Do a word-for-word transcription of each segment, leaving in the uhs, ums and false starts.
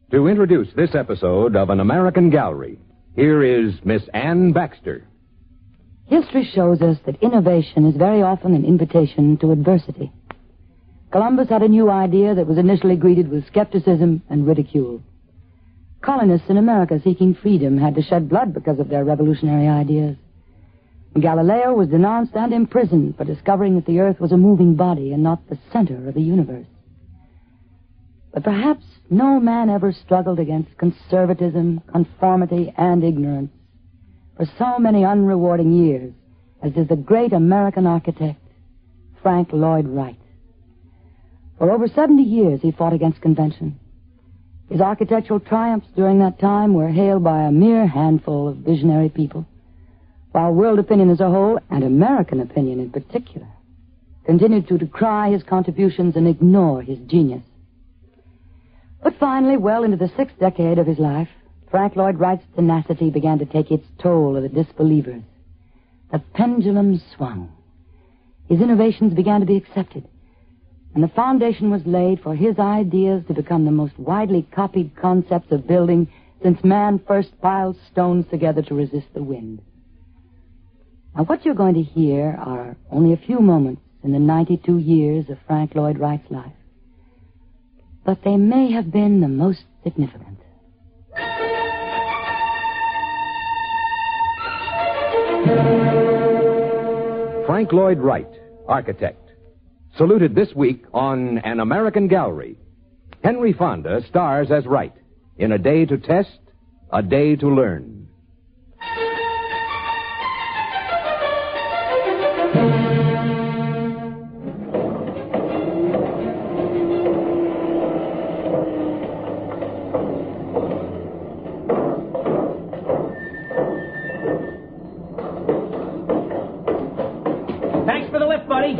To introduce this episode of An American Gallery, here is Miss Ann Baxter. History shows us that innovation is very often an invitation to adversity. Columbus had a new idea that was initially greeted with skepticism and ridicule. Colonists in America seeking freedom had to shed blood because of their revolutionary ideas. Galileo was denounced and imprisoned for discovering that the Earth was a moving body and not the center of the universe. But perhaps no man ever struggled against conservatism, conformity, and ignorance for so many unrewarding years as did the great American architect, Frank Lloyd Wright. For over seventy years he fought against convention. His architectural triumphs during that time were hailed by a mere handful of visionary people, while world opinion as a whole, and American opinion in particular, continued to decry his contributions and ignore his genius. But finally, well into the sixth decade of his life, Frank Lloyd Wright's tenacity began to take its toll of the disbelievers. The pendulum swung. His innovations began to be accepted, and the foundation was laid for his ideas to become the most widely copied concepts of building since man first piled stones together to resist the wind. Now, what you're going to hear are only a few moments in the ninety-two years of Frank Lloyd Wright's life, but they may have been the most significant. Frank Lloyd Wright, architect. Saluted this week on An American Gallery. Henry Fonda stars as Wright in A Day to Test, A Day to Learn. Thanks for the lift, buddy.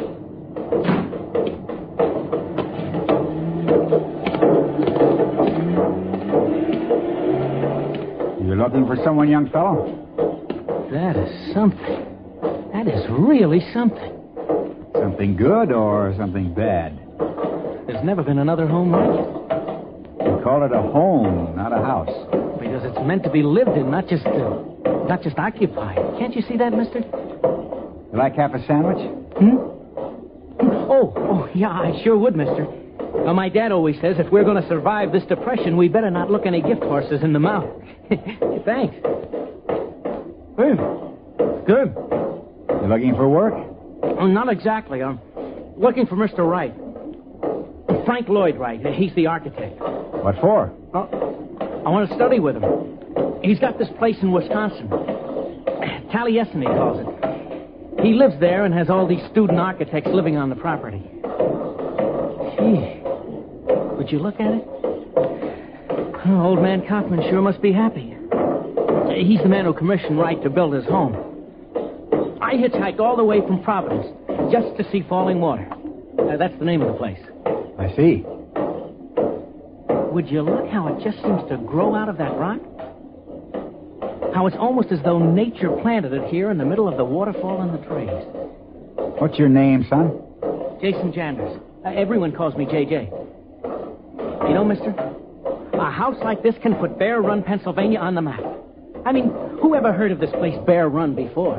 You looking for someone, young fellow? That is something. That is really something. Something good or something bad? There's never been another home like it. We call it a home, not a house. Because it's meant to be lived in, not just uh, not just occupied. Can't you see that, mister? You like half a sandwich? Hmm? Oh, oh, yeah, I sure would, mister. Well, my dad always says if we're going to survive this depression, we better not look any gift horses in the mouth. Thanks. Good. Good. You looking for work? Oh, not exactly. I'm looking for Mister Wright. Frank Lloyd Wright. He's the architect. What for? Oh, I want to study with him. He's got this place in Wisconsin. Taliesin, he calls it. He lives there and has all these student architects living on the property. Gee, would you look at it? Oh, old man Kaufman sure must be happy. He's the man who commissioned Wright to build his home. I hitchhiked all the way from Providence just to see Falling Water. Uh, that's the name of the place. I see. Would you look how it just seems to grow out of that rock? How it's almost as though nature planted it here in the middle of the waterfall and the trees. What's your name, son? Jason Janders. Uh, everyone calls me J J. You know, mister, a house like this can put Bear Run, Pennsylvania on the map. I mean, who ever heard of this place Bear Run before?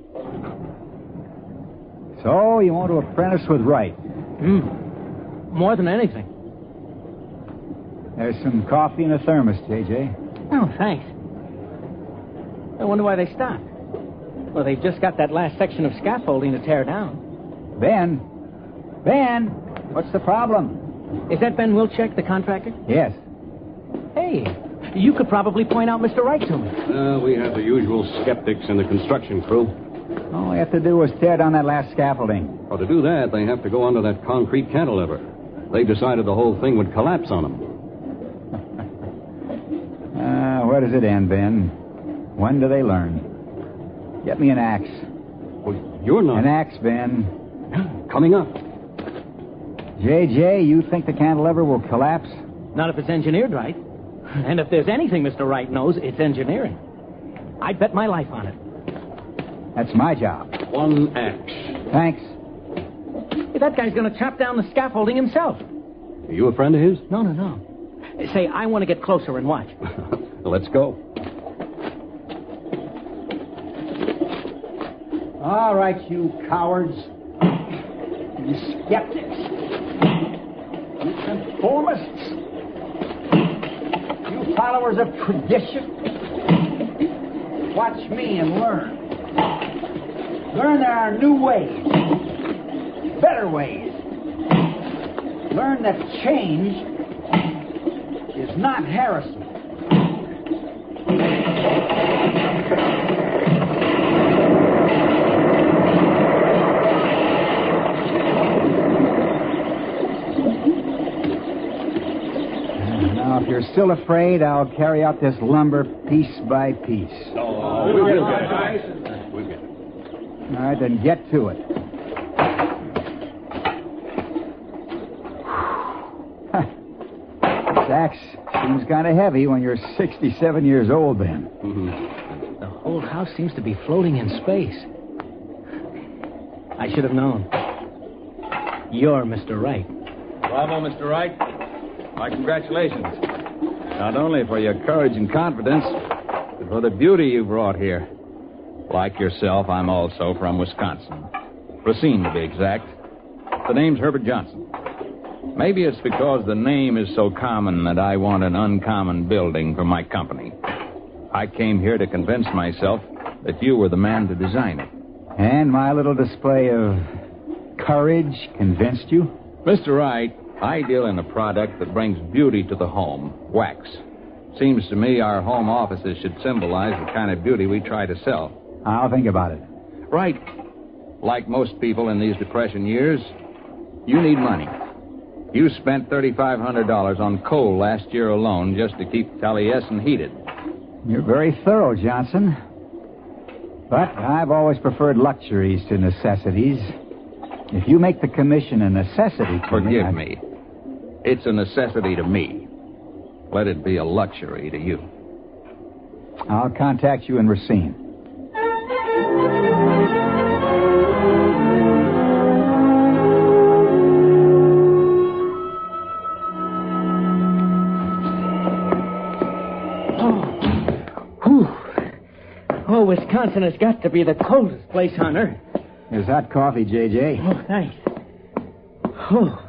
So, you want to apprentice with Wright? Hmm. More than anything. There's some coffee in a thermos, J J. Oh, thanks. I wonder why they stopped. Well, they've just got that last section of scaffolding to tear down. Ben? Ben? What's the problem? Is that Ben Wilczek, the contractor? Yes. Hey, you could probably point out Mister Wright to me. Uh, we have the usual skeptics in the construction crew. All we have to do is tear down that last scaffolding. Well, to do that, they have to go under that concrete cantilever. They decided the whole thing would collapse on them. uh, where does it end, Ben? When do they learn? Get me an axe. Well, you're not... An axe, Ben. Coming up. J J, you think the cantilever will collapse? Not if it's engineered right. And if there's anything Mister Wright knows, it's engineering. I'd bet my life on it. That's my job. One axe. Thanks. Hey, that guy's going to chop down the scaffolding himself. Are you a friend of his? No, no, no. Say, I want to get closer and watch. Let's go. All right, you cowards. You skeptics. You conformists. You followers of tradition. Watch me and learn. Learn there are new ways. Better ways. Learn that change is not heresy. Now, if you're still afraid, I'll carry out this lumber piece by piece. Oh, we'll get it. We'll get it. All right, then get to it. This axe seems kind of heavy when you're sixty-seven years old, then. Mm-hmm. The whole house seems to be floating in space. I should have known. You're Mister Wright. Bravo, Mister Wright. My congratulations. Not only for your courage and confidence, but for the beauty you brought here. Like yourself, I'm also from Wisconsin. Racine, to be exact. The name's Herbert Johnson. Maybe it's because the name is so common that I want an uncommon building for my company. I came here to convince myself that you were the man to design it. And my little display of courage convinced you? Mister Wright, I deal in a product that brings beauty to the home, wax. Seems to me our home offices should symbolize the kind of beauty we try to sell. I'll think about it. Right. Like most people in these Depression years, you need money. You spent thirty-five hundred dollars on coal last year alone just to keep Taliesin heated. You're very thorough, Johnson. But I've always preferred luxuries to necessities. If you make the commission a necessity to Forgive me... I... me. It's a necessity to me. Let it be a luxury to you. I'll contact you in Racine. Oh, Wisconsin has got to be the coldest place on earth. There's hot coffee, J J. Oh, thanks. Oh.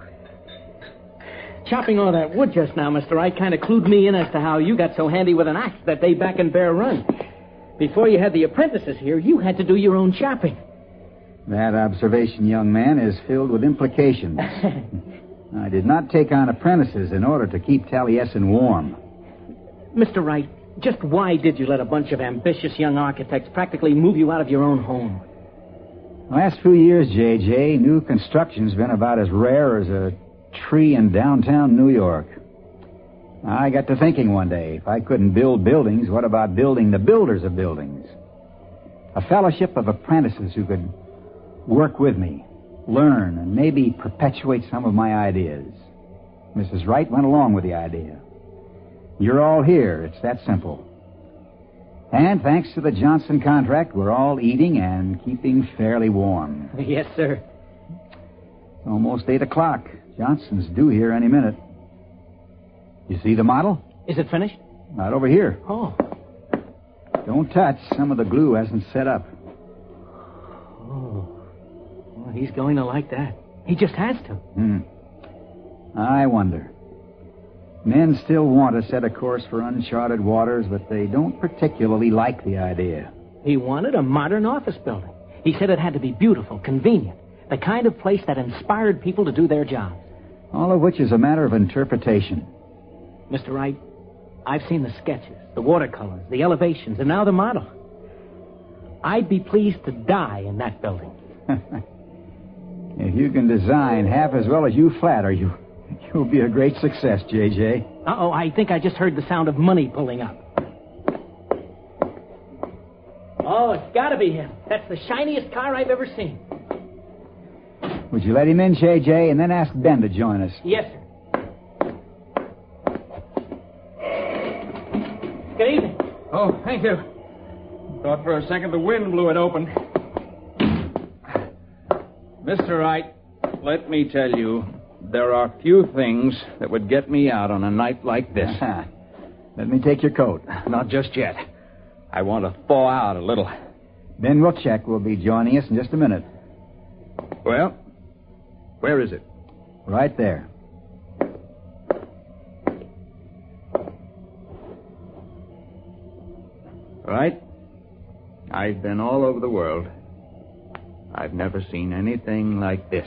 Chopping all that wood just now, Mister Wright, kind of clued me in as to how you got so handy with an axe that day back in Bear Run. Before you had the apprentices here, you had to do your own chopping. That observation, young man, is filled with implications. I did not take on apprentices in order to keep Taliesin warm. Mister Wright, just why did you let a bunch of ambitious young architects practically move you out of your own home? Last few years, J J, new construction's been about as rare as a tree in downtown New York. I got to thinking one day, if I couldn't build buildings, what about building the builders of buildings? A fellowship of apprentices who could work with me, learn, and maybe perpetuate some of my ideas. Missus Wright went along with the idea. You're all here. It's that simple. And thanks to the Johnson contract, we're all eating and keeping fairly warm. Yes, sir. It's almost eight o'clock. Johnson's due here any minute. You see the model? Is it finished? Not over here. Oh. Don't touch. Some of the glue hasn't set up. Oh. Well, he's going to like that. He just has to. Hmm. I wonder. Men still want to set a course for uncharted waters, but they don't particularly like the idea. He wanted a modern office building. He said it had to be beautiful, convenient, the kind of place that inspired people to do their jobs. All of which is a matter of interpretation. Mister Wright, I've seen the sketches, the watercolors, the elevations, and now the model. I'd be pleased to die in that building. If you can design half as well as you flatter, you... You'll be a great success, J J. Uh-oh, I think I just heard the sound of money pulling up. Oh, it's got to be him. That's the shiniest car I've ever seen. Would you let him in, J J, and then ask Ben to join us? Yes, sir. Good evening. Oh, thank you. Thought for a second the wind blew it open. Mister Wright, let me tell you, there are few things that would get me out on a night like this. Let me take your coat. Not just yet. I want to thaw out a little. Ben Wilczek will be joining us in just a minute. Well, where is it? Right there. Right? I've been all over the world. I've never seen anything like this.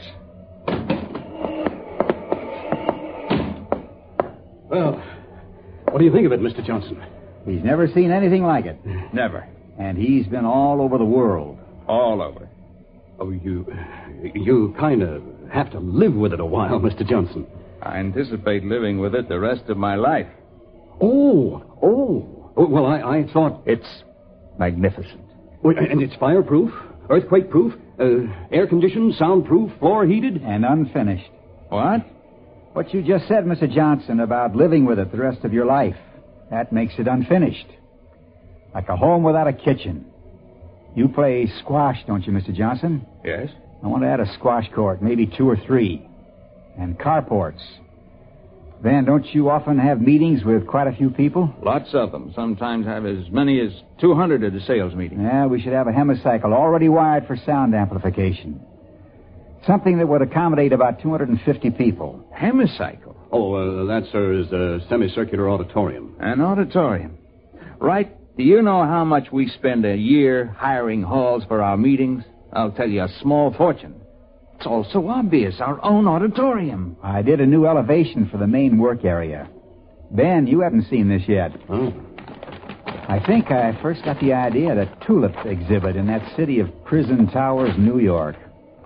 Well, what do you think of it, Mister Johnson? He's never seen anything like it. Never. And he's been all over the world. All over. Oh, you... You kind of have to live with it a while, Mister Johnson. I anticipate living with it the rest of my life. Oh, oh. Oh, well, I, I thought... It's magnificent. Well, and it's fireproof, earthquake-proof, uh, air-conditioned, soundproof, floor-heated. And unfinished. What? What you just said, Mister Johnson, about living with it the rest of your life, that makes it unfinished. Like a home without a kitchen. You play squash, don't you, Mister Johnson? Yes. I want to add a squash court, maybe two or three. And carports. Van, don't you often have meetings with quite a few people? Lots of them. Sometimes have as many as two hundred at a sales meeting. Yeah, we should have a hemicycle already wired for sound amplification. Something that would accommodate about two hundred fifty people. Hemicycle? Oh, uh, that, sir, is a semicircular auditorium. An auditorium. Right. Do you know how much we spend a year hiring halls for our meetings? I'll tell you, a small fortune. It's all so obvious, our own auditorium. I did a new elevation for the main work area. Ben, you haven't seen this yet. Oh. I think I first got the idea at a tulip exhibit in that city of Prison Towers, New York.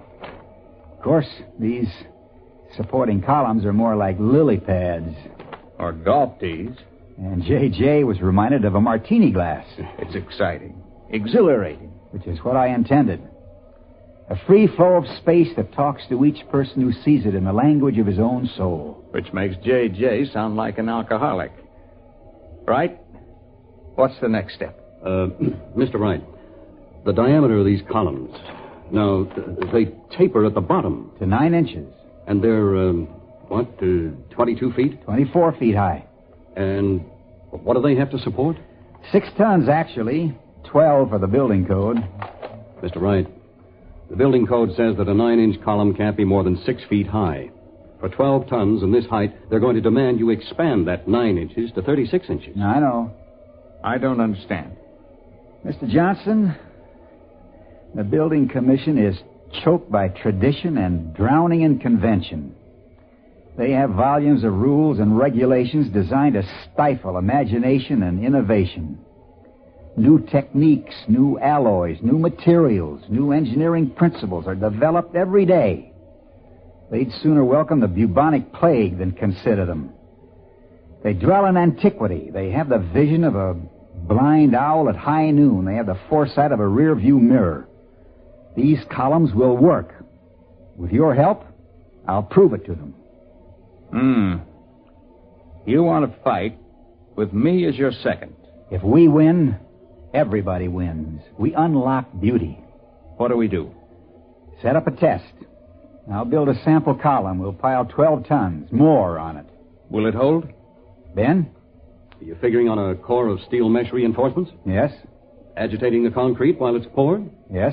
Of course, these supporting columns are more like lily pads. Or golf tees. And J J was reminded of a martini glass. It's exciting. Exhilarating. Which is what I intended. A free flow of space that talks to each person who sees it in the language of his own soul. Which makes J J sound like an alcoholic. Right? What's the next step? Uh, Mister Wright, the diameter of these columns. Now, they taper at the bottom. To nine inches. And they're, um, what, uh, twenty-two feet? twenty-four feet high. And what do they have to support? Six tons, actually. Twelve for the building code. Mister Wright, the building code says that a nine-inch column can't be more than six feet high. For twelve tons and this height, they're going to demand you expand that nine inches to thirty-six inches. I know. I don't understand. Mister Johnson, the building commission is choked by tradition and drowning in convention. They have volumes of rules and regulations designed to stifle imagination and innovation. New techniques, new alloys, new materials, new engineering principles are developed every day. They'd sooner welcome the bubonic plague than consider them. They dwell in antiquity. They have the vision of a blind owl at high noon. They have the foresight of a rear-view mirror. These columns will work. With your help, I'll prove it to them. Hmm. You want to fight with me as your second. If we win, everybody wins. We unlock beauty. What do we do? Set up a test. I'll build a sample column. We'll pile twelve tons, more on it. Will it hold? Ben? Are you figuring on a core of steel mesh reinforcements? Yes. Agitating the concrete while it's poured? Yes.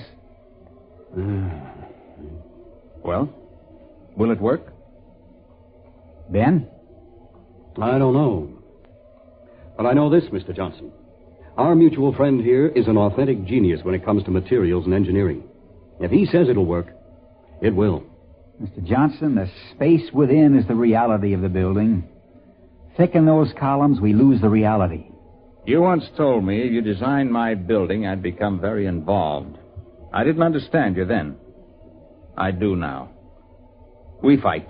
Well, will it work? Ben? I don't know. But I know this, Mister Johnson. Our mutual friend here is an authentic genius when it comes to materials and engineering. If he says it'll work, it will. Mister Johnson, the space within is the reality of the building. Thicken those columns, we lose the reality. You once told me if you designed my building, I'd become very involved. I didn't understand you then. I do now. We fight.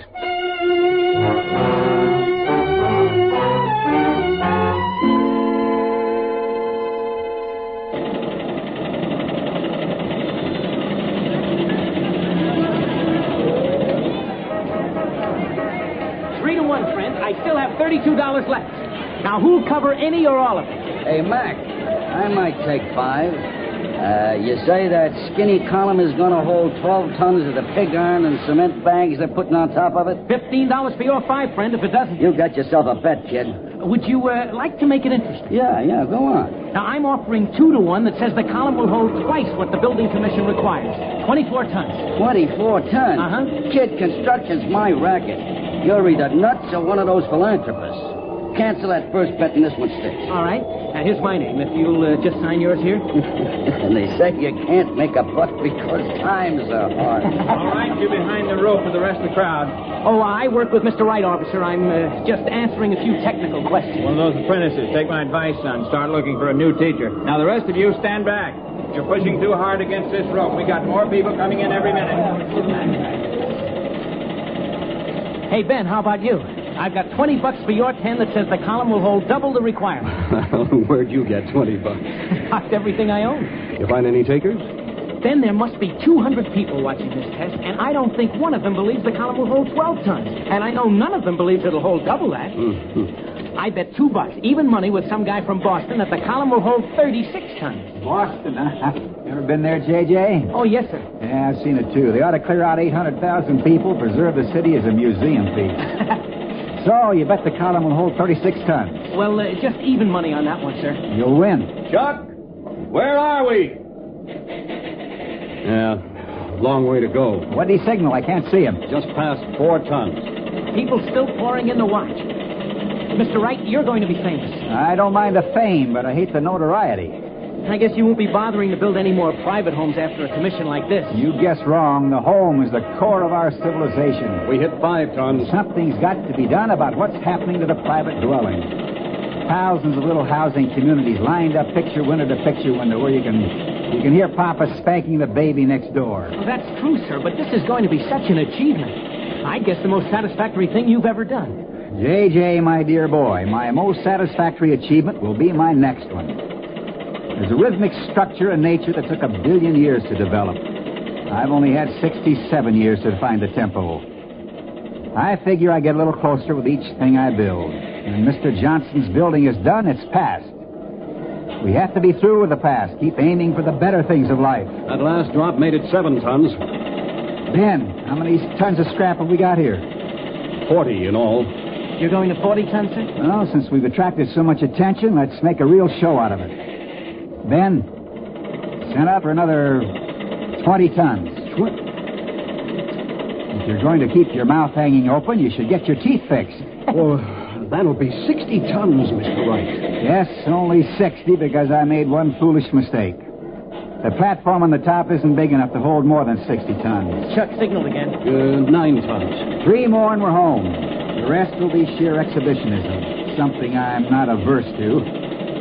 Three to one, friend. I still have thirty-two dollars left. Now, who'll cover any or all of it? Hey, Mac, I might take five. Uh, you say that skinny column is going to hold twelve tons of the pig iron and cement bags they're putting on top of it? Fifteen dollars for your five, friend, if it doesn't. You got yourself a bet, kid. Would you uh, like to make it interesting? Yeah, yeah, go on. Now, I'm offering two to one that says the column will hold twice what the building commission requires. twenty-four tons. twenty-four tons? Uh-huh. Kid, construction's my racket. You're either nuts or one of those philanthropists. Cancel that first bet and this one sticks. All right. Now, here's my name. If you'll uh, just sign yours here. And they say you can't make a buck because times are hard. All right, you behind the rope with the rest of the crowd. Oh, I work with Mister Wright, officer. I'm uh, just answering a few technical questions. One of those apprentices. Take my advice, son. Start looking for a new teacher. Now, the rest of you, stand back. You're pushing too hard against this rope. We got more people coming in every minute. Hey, Ben, how about you? I've got twenty bucks for your ten that says the column will hold double the requirement. Where'd you get twenty bucks? That's everything I own. You find any takers? Then there must be two hundred people watching this test, and I don't think one of them believes the column will hold twelve tons. And I know none of them believes it'll hold double that. Mm-hmm. I bet two bucks, even money with some guy from Boston, that the column will hold thirty-six tons. Boston, huh? Ever been there, J J? Oh, yes, sir. Yeah, I've seen it, too. They ought to clear out eight hundred thousand people, preserve the city as a museum piece. So, you bet the column will hold thirty-six tons. Well, uh, just even money on that one, sir. You'll win. Chuck, where are we? Yeah, long way to go. What'd he signal? I can't see him. Just past four tons. People still pouring in to watch. Mister Wright, you're going to be famous. I don't mind the fame, but I hate the notoriety. I guess you won't be bothering to build any more private homes after a commission like this. You guess wrong. The home is the core of our civilization. We hit five tons. Something's got to be done about what's happening to the private dwelling. Thousands of little housing communities lined up picture window to picture window where you can you can hear Papa spanking the baby next door. Well, that's true, sir, but this is going to be such an achievement. I guess the most satisfactory thing you've ever done. J J, my dear boy, my most satisfactory achievement will be my next one. There's a rhythmic structure in nature that took a billion years to develop. I've only had sixty-seven years to find the tempo. I figure I get a little closer with each thing I build. When Mister Johnson's building is done, it's past. We have to be through with the past. Keep aiming for the better things of life. That last drop made it seven tons. Ben, how many tons of scrap have we got here? Forty in all. You're going to forty tons, sir? Well, since we've attracted so much attention, let's make a real show out of it. Ben, send up for another twenty tons. Tw- If you're going to keep your mouth hanging open, you should get your teeth fixed. Well, that'll be sixty tons, Mister Wright. Yes, only sixty because I made one foolish mistake. The platform on the top isn't big enough to hold more than sixty tons. Chuck signaled again. Uh, nine tons. Three more and we're home. The rest will be sheer exhibitionism, something I'm not averse to.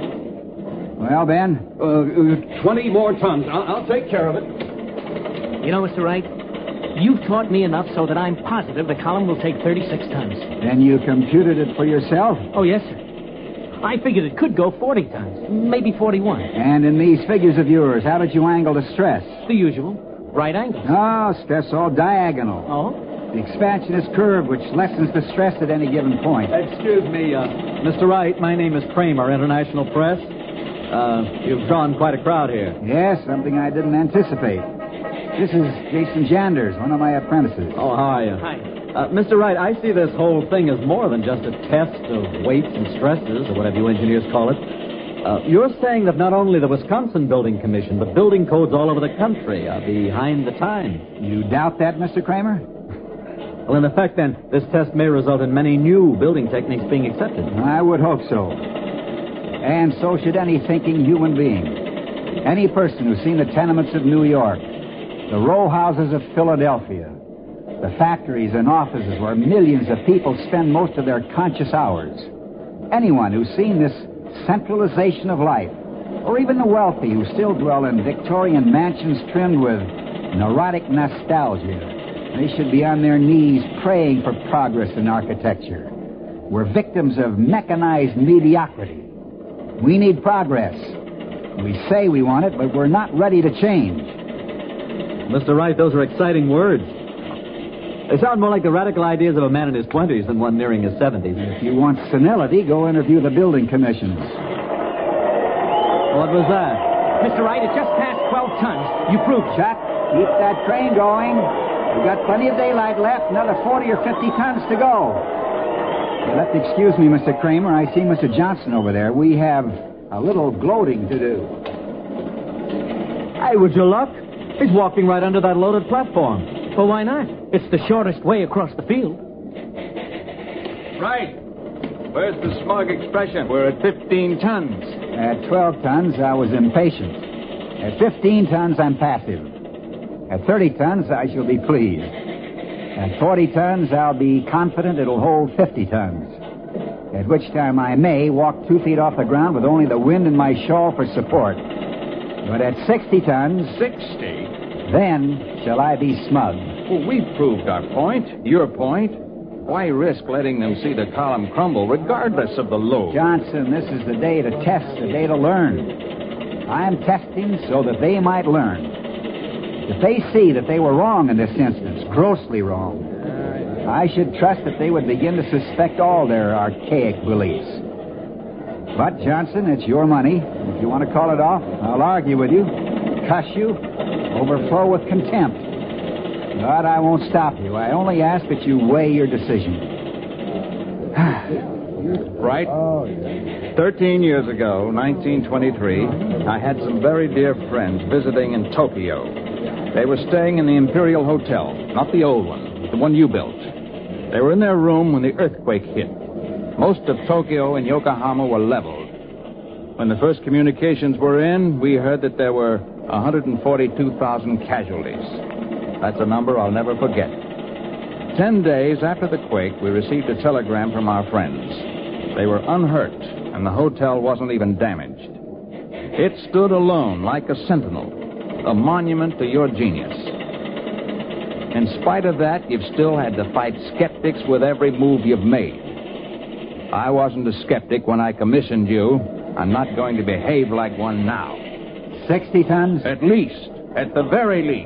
Well, Ben? Uh, uh, twenty more tons. I'll, I'll take care of it. You know, Mister Wright, you've taught me enough so that I'm positive the column will take thirty-six tons. Then you computed it for yourself? Oh, yes, sir. I figured it could go forty tons, maybe forty-one. And in these figures of yours, how did you angle the stress? The usual. Right angle. No, stress all diagonal. Oh? The expansion is curved, which lessens the stress at any given point. Excuse me, uh, Mister Wright, my name is Kramer, International Press. Uh, you've drawn quite a crowd here. Yes, something I didn't anticipate. This is Jason Janders, one of my apprentices. Oh, how are you? Hi. Uh, Mister Wright, I see this whole thing as more than just a test of weights and stresses, or whatever you engineers call it. Uh, you're saying that not only the Wisconsin Building Commission, but building codes all over the country are behind the times. You doubt that, Mister Kramer? Well, in effect, then, this test may result in many new building techniques being accepted. I would hope so. And so should any thinking human being. Any person who's seen the tenements of New York, the row houses of Philadelphia, the factories and offices where millions of people spend most of their conscious hours. Anyone who's seen this centralization of life, or even the wealthy who still dwell in Victorian mansions trimmed with neurotic nostalgia, they should be on their knees praying for progress in architecture. We're victims of mechanized mediocrity. We need progress. We say we want it, but we're not ready to change. Mister Wright, those are exciting words. They sound more like the radical ideas of a man in his twenties than one nearing his seventies. If you want senility, go interview the building commissions. What was that? Mister Wright, it just passed twelve tons. You proved it. Chuck, keep that train going. We've got plenty of daylight left, another forty or fifty tons to go. You'll have to excuse me, Mister Kramer. I see Mister Johnson over there. We have a little gloating to do. Hey, would you look? He's walking right under that loaded platform. Well, why not? It's the shortest way across the field. Right. Where's the smug expression? We're at fifteen tons. At twelve tons, I was impatient. At fifteen tons, I'm passive. At thirty tons, I shall be pleased. At forty tons, I'll be confident it'll hold fifty tons. At which time I may walk two feet off the ground with only the wind in my shawl for support. But at sixty tons... Sixty? Then shall I be smug. Well, we've proved our point. Your point. Why risk letting them see the column crumble regardless of the load? Johnson, this is the day to test, the day to learn. I'm testing so that they might learn. If they see that they were wrong in this instance, grossly wrong, I should trust that they would begin to suspect all their archaic beliefs. But, Johnson, it's your money. If you want to call it off, I'll argue with you, cuss you, overflow with contempt. But I won't stop you. I only ask that you weigh your decision. Right? Thirteen years ago, nineteen twenty-three, I had some very dear friends visiting in Tokyo. They were staying in the Imperial Hotel, not the old one, the one you built. They were in their room when the earthquake hit. Most of Tokyo and Yokohama were leveled. When the first communications were in, we heard that there were one hundred forty-two thousand casualties. That's a number I'll never forget. Ten days after the quake, we received a telegram from our friends. They were unhurt, and the hotel wasn't even damaged. It stood alone like a sentinel, a monument to your genius. In spite of that, you've still had to fight skeptics with every move you've made. I wasn't a skeptic when I commissioned you. I'm not going to behave like one now. Sixty tons? At least. At the very least.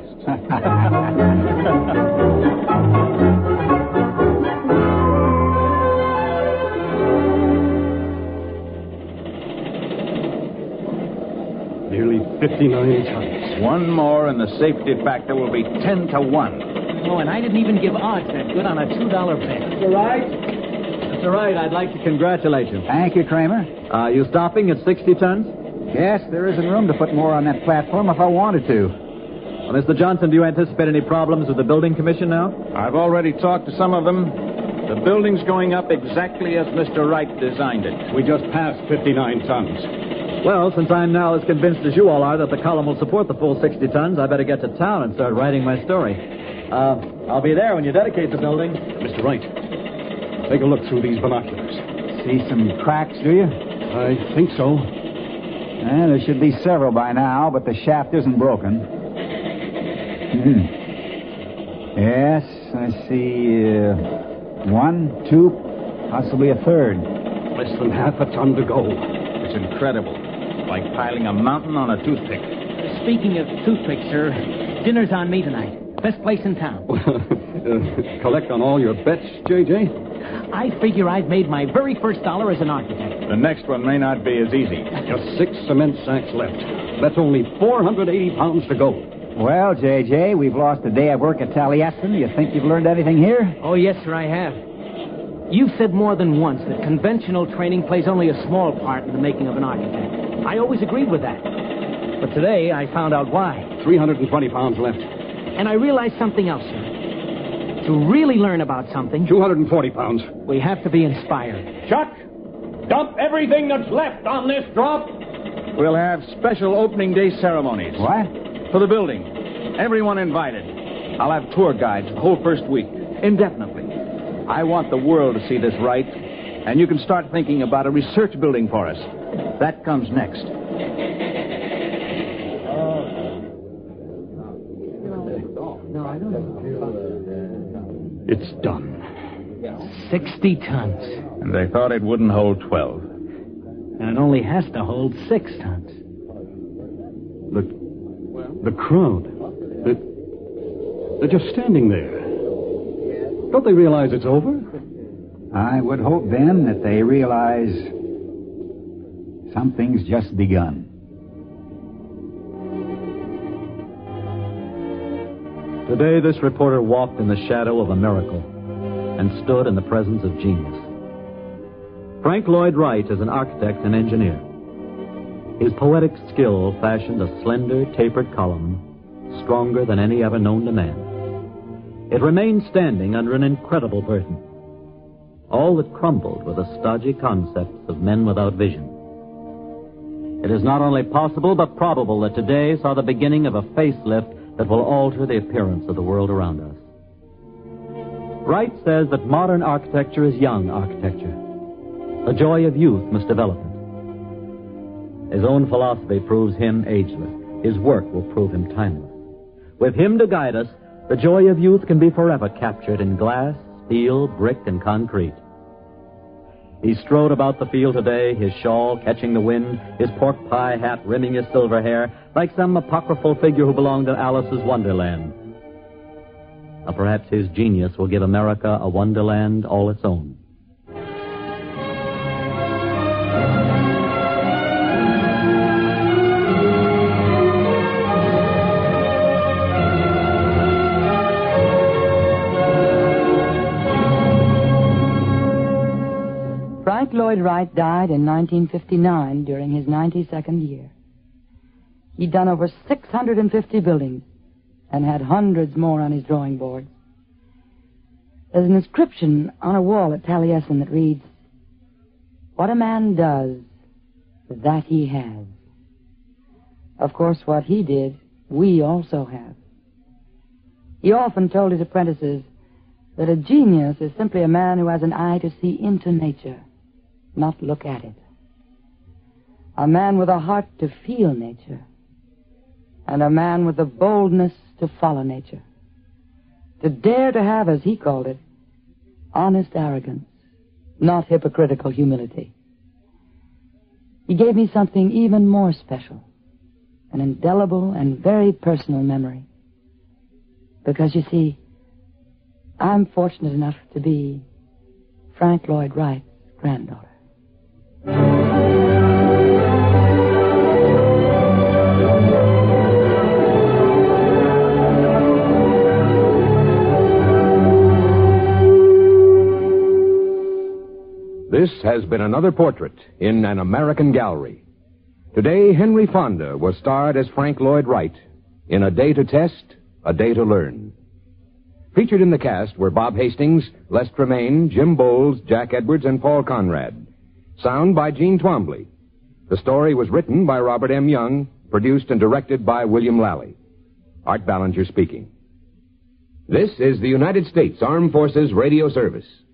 Nearly fifty-nine tons. One more and the safety factor will be ten to one. Oh, and I didn't even give odds that good on a two dollar bet. Mister Wright? Mister Wright, I'd like to congratulate you. Thank you, Kramer. Are you stopping at sixty tons? Yes, there isn't room to put more on that platform if I wanted to. Well, Mister Johnson, do you anticipate any problems with the building commission now? I've already talked to some of them. The building's going up exactly as Mister Wright designed it. We just passed fifty-nine tons. Well, since I'm now as convinced as you all are that the column will support the full sixty tons, I better get to town and start writing my story. Uh, I'll be there when you dedicate the building. Mister Wright, take a look through these binoculars. See some cracks, do you? I think so. Eh, there should be several by now, but the shaft isn't broken. Hmm. Yes, I see uh, one, two, possibly a third. Less than half a ton to go. It's incredible. Like piling a mountain on a toothpick. Speaking of toothpicks, sir, dinner's on me tonight. Best place in town. uh, collect on all your bets, J J? I figure I've made my very first dollar as an architect. The next one may not be as easy. Just six cement sacks left. That's only four hundred eighty pounds to go. Well, J J, we've lost a day of work at Taliesin. You think you've learned anything here? Oh, yes, sir, I have. You've said more than once that conventional training plays only a small part in the making of an architect. I always agreed with that. But today, I found out why. three hundred twenty pounds left. And I realized something else, sir. To really learn about something... two hundred forty pounds. We have to be inspired. Chuck, dump everything that's left on this drop. We'll have special opening day ceremonies. What? For the building. Everyone invited. I'll have tour guides the whole first week, indefinitely. I want the world to see this right, and you can start thinking about a research building for us. That comes next. It's done. Sixty tons. And they thought it wouldn't hold twelve. And it only has to hold six tons. The, the crowd. They're, they're just standing there. Don't they realize it's over? I would hope then that they realize something's just begun. Today, this reporter walked in the shadow of a miracle and stood in the presence of genius. Frank Lloyd Wright is an architect and engineer. His poetic skill fashioned a slender, tapered column stronger than any ever known to man. It remained standing under an incredible burden. All that crumbled were the stodgy concepts of men without vision. It is not only possible but probable that today saw the beginning of a facelift that will alter the appearance of the world around us. Wright says that modern architecture is young architecture. The joy of youth must develop it. His own philosophy proves him ageless. His work will prove him timeless. With him to guide us, the joy of youth can be forever captured in glass, steel, brick, and concrete. He strode about the field today, his shawl catching the wind, his pork pie hat rimming his silver hair, like some apocryphal figure who belonged to Alice's Wonderland. Or perhaps his genius will give America a wonderland all its own. Frank Lloyd Wright died in nineteen fifty-nine during his ninety-second year. He'd done over six hundred fifty buildings and had hundreds more on his drawing board. There's an inscription on a wall at Taliesin that reads, "What a man does, that he has." Of course, what he did, we also have. He often told his apprentices that a genius is simply a man who has an eye to see into nature, not look at it. A man with a heart to feel nature, and a man with the boldness to follow nature. To dare to have, as he called it, honest arrogance, not hypocritical humility. He gave me something even more special, an indelible and very personal memory. Because, you see, I'm fortunate enough to be Frank Lloyd Wright's granddaughter. This has been another portrait in An American Gallery. Today, Henry Fonda was starred as Frank Lloyd Wright in A Day to Test, A Day to Learn. Featured in the cast were Bob Hastings, Les Tremaine, Jim Bowles, Jack Edwards, and Paul Conrad. Sound by Gene Twombly. The story was written by Robert M. Young, produced and directed by William Lally. Art Ballinger speaking. This is the United States Armed Forces Radio Service.